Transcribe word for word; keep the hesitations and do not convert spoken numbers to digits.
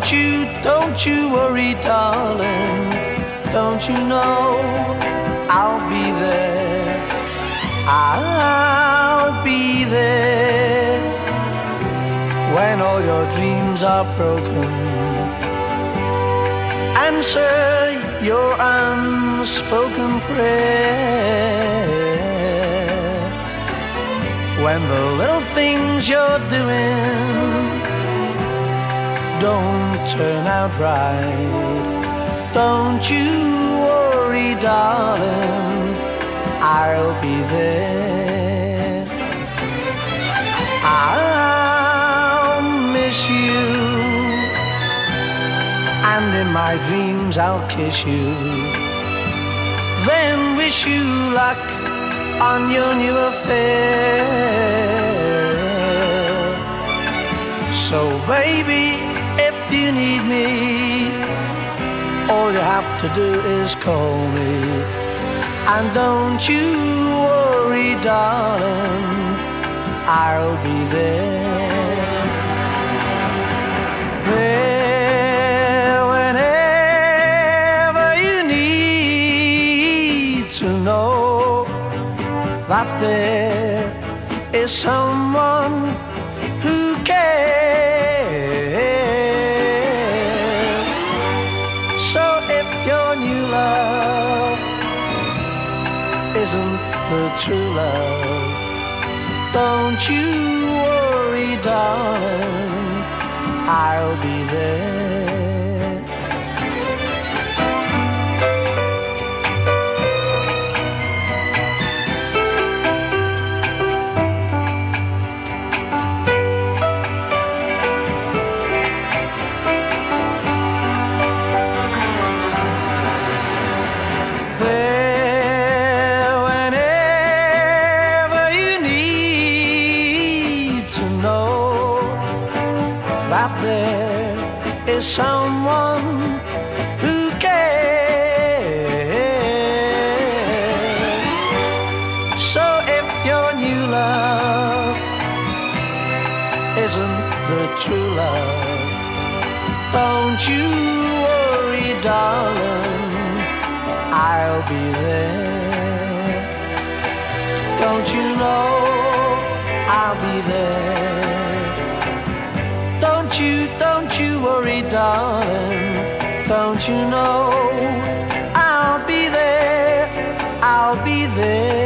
you, don't you worry, darling. Don't you know I'll be there? I'll be there when all your dreams are broken. Answer your unspoken prayer when the little things you're doing don't turn out right. Don't you worry, darling, I'll be there. I'll miss you, and in my dreams I'll kiss you, then wish you luck on your new affair. So baby, if you need me, all you have to do is call me. And don't you worry, darling, I'll be there. There whenever you need to know that there is someone who cares. So if your new love isn't the true love, don't you worry, darling, I'll be there. That there is someone who cares. So if your new love isn't the true love, don't you worry, darling, I'll be there. Don't you know I'll be there? Don't you, don't you worry, darling. Don't you know I'll be there, I'll be there.